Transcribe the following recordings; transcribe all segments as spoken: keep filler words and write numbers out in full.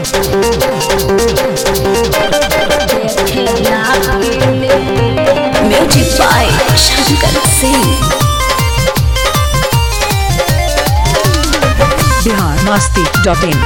Music by Shankar Singh. Bihar Masti dot in.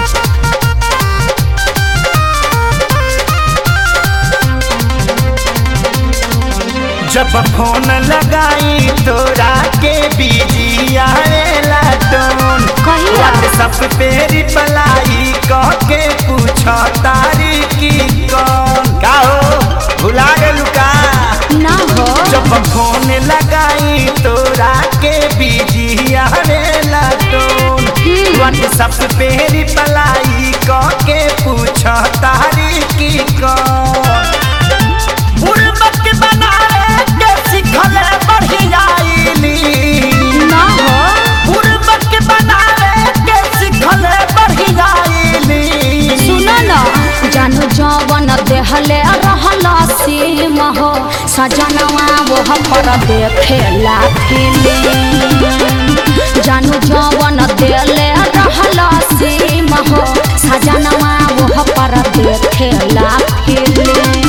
जब phone लगाई तोरा के बिजी आवेला टोन, व्हाट्सएप पे रिप्लाई कह के पूछो तारी की कौन का हो, भुला गेलू का ना हो। जब फोन लगाई तोरा के बिजी आवेला टोन, व्हाट्सएप पे रिप्लाई कह के पूछो तारी की कौन। बुड़बक बनावे के सिखले बढ़ियाईली ना हो। बुड़बक बनावे के सिखले बढ़ियाईली। सुनो ना जानू जवन देहले रहला सीम हो, सजनवा वो पर देखेला फिल्म। जानू जवन देले रहला सीम हो, सजनवा वो पर देखेला फिल्म।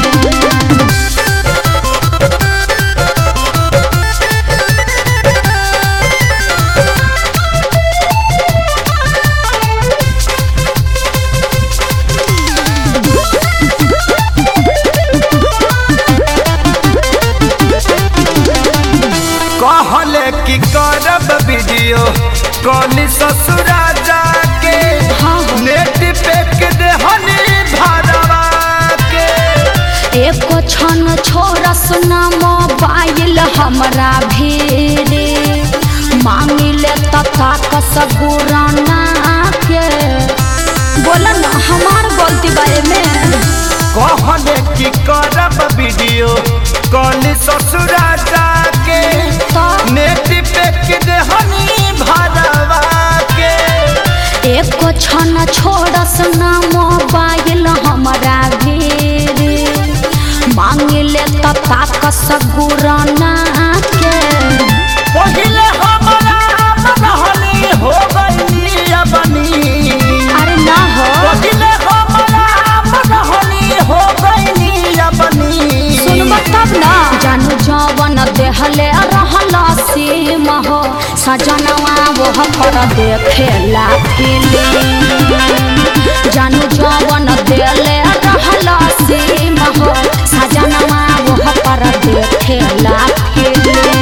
कहले कि करब वीडियो कॉल ससुरा जाके, नेट पे देहनी भरवा के। एको क्षण छोड़ सुना मोबाइल हमरा भीरे, मांगिले तथा कसगुराना के। बोला ना हमार गलती बारे में। कहले कि करब वीडियो कॉल ससुरा जाके, नेट पे देहनी भरवा के। एको क्षण छोड़ सुना मोबाइल हमरा भीरे, मांगिले तथा कसगुराना के। पहिले हमरा मनहनी हो गई अपनी। अरे ना हो। पहिले हमरा मनहनी हो गई अपनी। सुनबा तब ना। जानू जवन देहले रहला सीम हो, सजनवा वो पर देखेला फिल्म। जानू जवन देले रहला सीम हो, सजनवा वो पर देखेला film.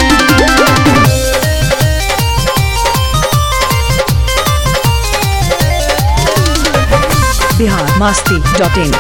Bihar Masti dot in.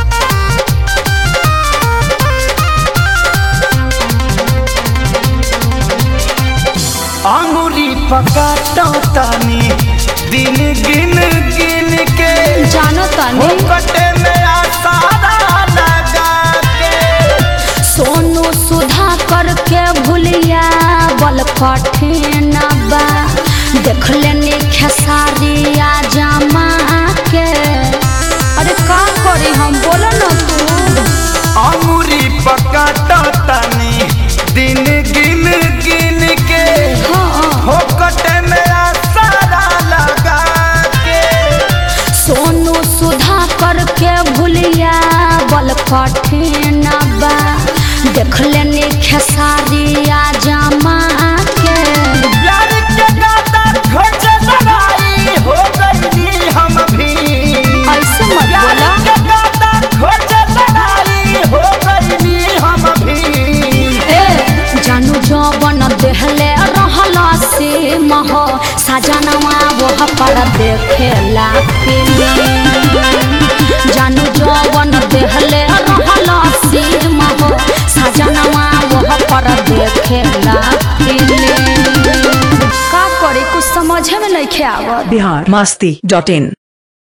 अंगुली पकाता तानी दिन गिन गिन के, जानो तनी कटे में आसारा लगा के। सोनू सुधा करके भूलिया बल कठिन बा, देख लेनी खेसारिया जमा के। अरे का करी हम, बोलो ना तू। अंगुली पकाता तानी दिन गिन गिन के, हाँ कटे में आसारा लगा के। सोनू सुधा करके भूलिया बल कठिन बा, देख लेनी खेसारिया जमा के। प्यार के गाता खोज लड़ाई हो गई हम भी। ऐसे मत बोला। प्यार के गाता खोज लड़ाई हो गई हम भी। ए जानू जवन देहले रहला सीम हो, सजनवा वो पर देखेला फिल्म। जानू जवन देहले रहला सीम हो, सजनवा वो पर देखेला फिल्म। का करे कुछ समझे में नहीं आवत। बिहार मस्ती डॉट इन।